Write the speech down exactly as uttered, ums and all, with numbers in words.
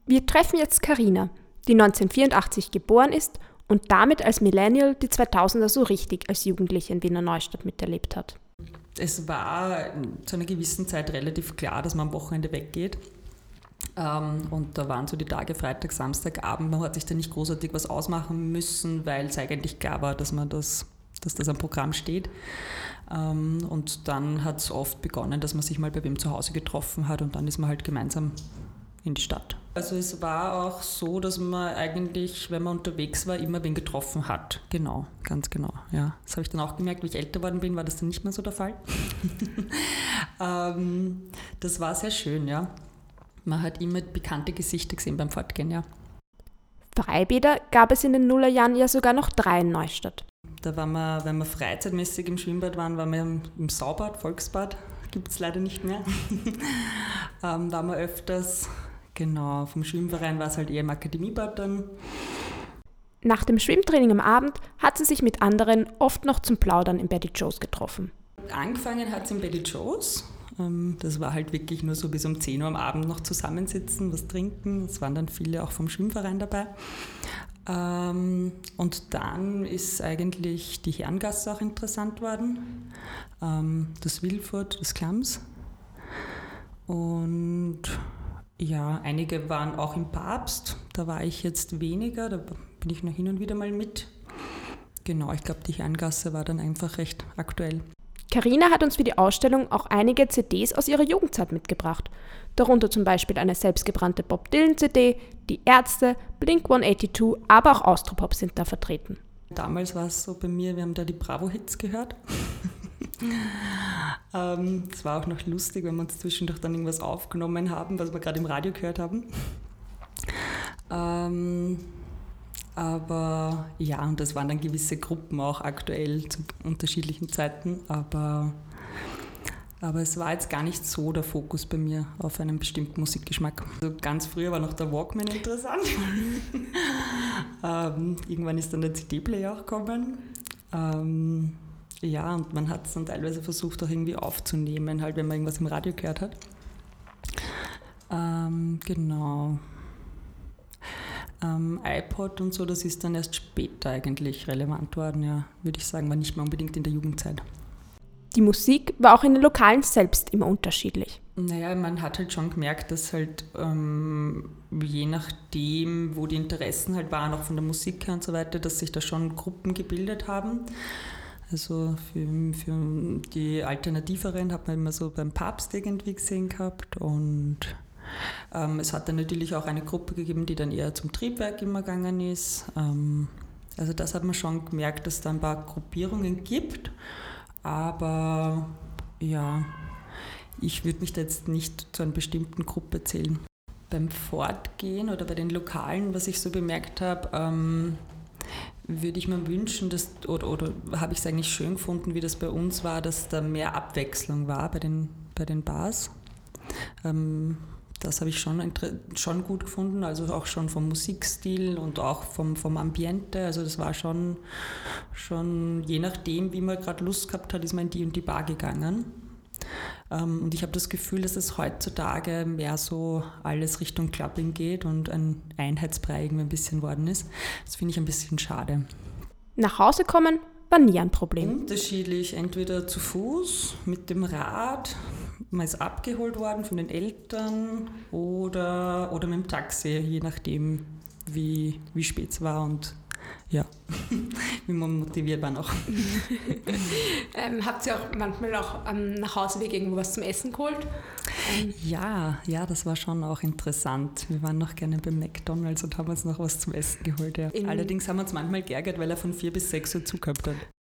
Wir treffen jetzt Carina, die neunzehnhundertvierundachtzig geboren ist und damit als Millennial die zweitausender so richtig als Jugendliche in Wiener Neustadt miterlebt hat. Es war zu einer gewissen Zeit relativ klar, dass man am Wochenende weggeht. Ähm, und da waren so die Tage Freitag, Samstagabend. Man hat sich da nicht großartig was ausmachen müssen, weil es eigentlich klar war, dass, man das, dass das am Programm steht. Ähm, und dann hat es oft begonnen, dass man sich mal bei wem zu Hause getroffen hat und dann ist man halt gemeinsam in die Stadt. Also es war auch so, dass man eigentlich, wenn man unterwegs war, immer wen getroffen hat. Genau, ganz genau. Ja, das habe ich dann auch gemerkt, wie ich älter geworden bin, war das dann nicht mehr so der Fall. ähm, das war sehr schön, ja. Man hat immer bekannte Gesichter gesehen beim Fortgehen, ja. Freibäder gab es in den Nullerjahren ja sogar noch drei in Neustadt. Da waren wir, wenn wir freizeitmäßig im Schwimmbad waren, waren wir im, im Saubad, Volksbad, gibt es leider nicht mehr. ähm, waren wir öfters. Genau, vom Schwimmverein war es halt eher im Akademiebad dann. Nach dem Schwimmtraining am Abend hat sie sich mit anderen oft noch zum Plaudern in Betty Joe's getroffen. Angefangen hat es in Betty Joe's. Das war halt wirklich nur so bis um zehn Uhr am Abend noch zusammensitzen, was trinken. Es waren dann viele auch vom Schwimmverein dabei. Und dann ist eigentlich die Herrengasse auch interessant worden. Das Wilfurt, das Klams. Und ja, einige waren auch im Papst, da war ich jetzt weniger, da bin ich noch hin und wieder mal mit. Genau, ich glaube, die Herrengasse war dann einfach recht aktuell. Carina hat uns für die Ausstellung auch einige C Ds aus ihrer Jugendzeit mitgebracht. Darunter zum Beispiel eine selbstgebrannte Bob Dylan-C D, die Ärzte, Blink hundertzweiundachtzig, aber auch Austropop sind da vertreten. Damals war es so bei mir, wir haben da die Bravo-Hits gehört. ähm, es war auch noch lustig, wenn wir uns zwischendurch dann irgendwas aufgenommen haben, was wir gerade im Radio gehört haben. Ähm, aber ja, und das waren dann gewisse Gruppen auch aktuell zu unterschiedlichen Zeiten, aber, aber es war jetzt gar nicht so der Fokus bei mir auf einen bestimmten Musikgeschmack. Also ganz früher war noch der Walkman interessant. ähm, irgendwann ist dann der C D-Player auch gekommen. Ähm, Ja, und man hat es dann teilweise versucht, auch irgendwie aufzunehmen, halt wenn man irgendwas im Radio gehört hat. Ähm, genau. Ähm, iPod und so, das ist dann erst später eigentlich relevant worden, ja, würde ich sagen, war nicht mehr unbedingt in der Jugendzeit. Die Musik war auch in den Lokalen selbst immer unterschiedlich. Naja, man hat halt schon gemerkt, dass halt ähm, je nachdem, wo die Interessen halt waren, auch von der Musik her und so weiter, dass sich da schon Gruppen gebildet haben. Also für, für die Alternativeren hat man immer so beim Papst irgendwie gesehen gehabt und ähm, es hat dann natürlich auch eine Gruppe gegeben, die dann eher zum Triebwerk immer gegangen ist. Ähm, also das hat man schon gemerkt, dass es da ein paar Gruppierungen gibt, aber ja, ich würde mich da jetzt nicht zu einer bestimmten Gruppe zählen. Beim Fortgehen oder bei den Lokalen, was ich so bemerkt habe, ähm, würde ich mir wünschen, dass, oder, oder habe ich es eigentlich schön gefunden, wie das bei uns war, dass da mehr Abwechslung war bei den, bei den Bars. Ähm, das habe ich schon, schon gut gefunden, also auch schon vom Musikstil und auch vom, vom Ambiente. Also das war schon, schon je nachdem, wie man gerade Lust gehabt hat, ist man in die und die Bar gegangen. Ähm, und ich habe das Gefühl, dass es heutzutage mehr so alles Richtung Clubbing geht und ein Einheitsbrei irgendwie ein bisschen worden ist. Das finde ich ein bisschen schade. Nach Hause kommen war nie ein Problem. Unterschiedlich, entweder zu Fuß, mit dem Rad, man ist abgeholt worden von den Eltern oder, oder mit dem Taxi, je nachdem, wie, wie spät es war und ja, wie man motiviert war noch. ähm, habt ihr auch manchmal auch am Nachhauseweg irgendwo was zum Essen geholt? Ähm, ja, ja, das war schon auch interessant. Wir waren noch gerne beim McDonald's und haben uns noch was zum Essen geholt. Ja. Allerdings haben wir uns manchmal geärgert, weil er von vier bis sechs Uhr zugehabt hat.